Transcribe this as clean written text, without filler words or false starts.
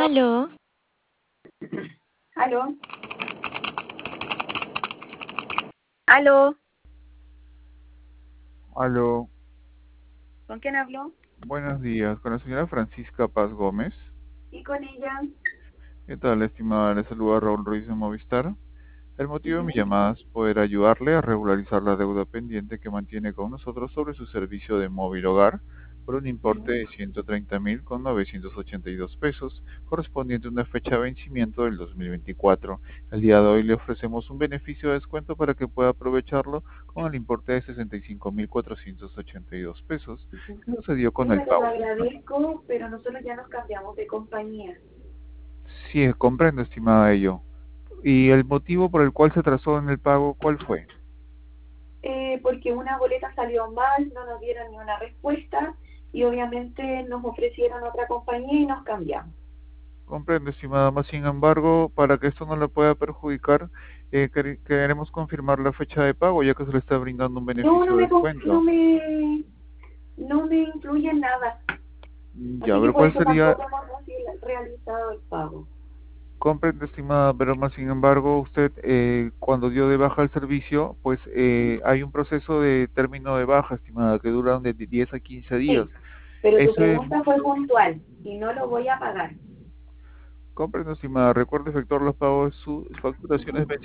Aló, Aló, aló, Aló, ¿con quién habló? buenos días, con la señora Francisca Paz Gómez. ¿Y con ella? ¿Qué tal, estimada? Le saluda Raúl Ruiz de Movistar. El motivo de mi Ujú, llamada es poder ayudarle a regularizar la deuda pendiente que mantiene con nosotros sobre su servicio de móvil hogar por un importe ujú. de 130.982 pesos, correspondiente a una fecha de vencimiento del 2024. El día de hoy le ofrecemos un beneficio de descuento para que pueda aprovecharlo con el importe de 65.482 pesos que sucedió Sí, con el pero lo pago. agradezco, pero nosotros ya nos cambiamos de compañía. Sí, comprendo, estimada ello. ¿Y el motivo por el cual se trazó en el pago, cuál fue? Porque una boleta salió mal, no nos dieron ni una respuesta y obviamente nos ofrecieron otra compañía y nos cambiamos. Comprendo, estimada, más sin embargo, para que esto no le pueda perjudicar, queremos confirmar la fecha de pago, ya que se le está brindando un No, beneficio de descuento. no me influye en nada. Ya, a Así que ver, por ¿cuál eso sería? tampoco hemos realizado el pago. Comprendo, estimada, pero más sin embargo, usted cuando dio de baja el servicio, pues hay un proceso de término de baja, estimada, que dura de 10 a 15 días. Sí, pero tu Ese pregunta fue monto, puntual y no lo voy a pagar. comprendo, estimada, recuerde efectuar los pagos de sus facturaciones